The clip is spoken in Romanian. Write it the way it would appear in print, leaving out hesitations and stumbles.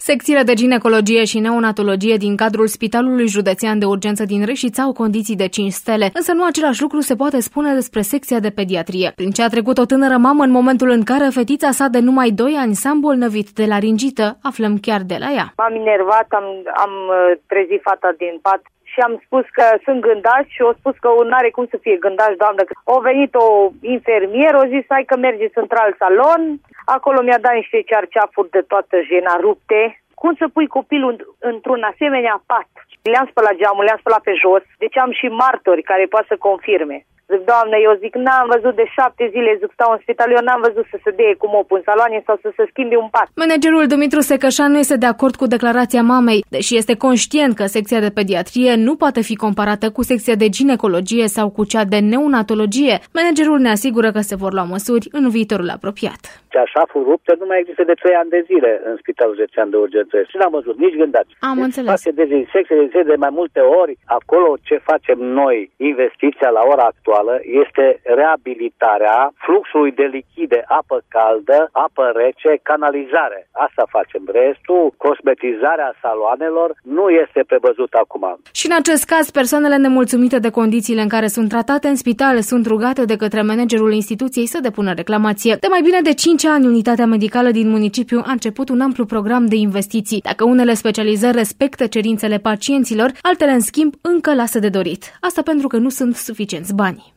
Secțiile de ginecologie și neonatologie din cadrul Spitalului Județean de Urgență din Reșița au condiții de 5 stele, însă nu același lucru se poate spune despre secția de pediatrie. Prin ce a trecut o tânără mamă în momentul în care fetița sa de numai 2 ani s-a îmbolnăvit de laringită, aflăm chiar de la ea. M-am enervat, am trezit fata din pat și am spus că sunt gândaș și o spus că nu are cum să fie gândaș, doamnă. A venit o infermieră, a zis, hai că mergeți într-alt salon, acolo mi-a dat niște cearceafuri de toată jena rupte. Cum să pui copilul într-un asemenea pat? Le-am spălat geamul, le-am spălat pe jos, deci am și martori care poate să confirme. Zic, doamnă, eu zic, n-am văzut de 7 zile, zic, stau în spital, eu n-am văzut să se dea cu mopul în saloane sau să se schimbe un pat. Managerul Dumitru Secășan nu este de acord cu declarația mamei, deși este conștient că secția de pediatrie nu poate fi comparată cu secția de ginecologie sau cu cea de neonatologie. Managerul ne asigură că se vor lua măsuri în viitorul apropiat. Ceașafuri rupte nu mai există de 3 ani de zile în Spitalul Județean de Urgență și n-am văzut nici gândați. Am înțeles. Face dezinsecție de mai multe ori. Acolo ce facem noi, investiția la ora actuală, este reabilitarea fluxului de lichide, apă caldă, apă rece, canalizare. Asta facem. Restul, cosmetizarea saloanelor, nu este prevăzut acum. Și în acest caz, persoanele nemulțumite de condițiile în care sunt tratate în spital sunt rugate de către managerul instituției să depună reclamație. De mai bine de 5 ani, unitatea medicală din municipiu a început un amplu program de investiții. Dacă unele specializări respectă cerințele pacienților, altele, în schimb, încă lasă de dorit. Asta pentru că nu sunt suficienți bani.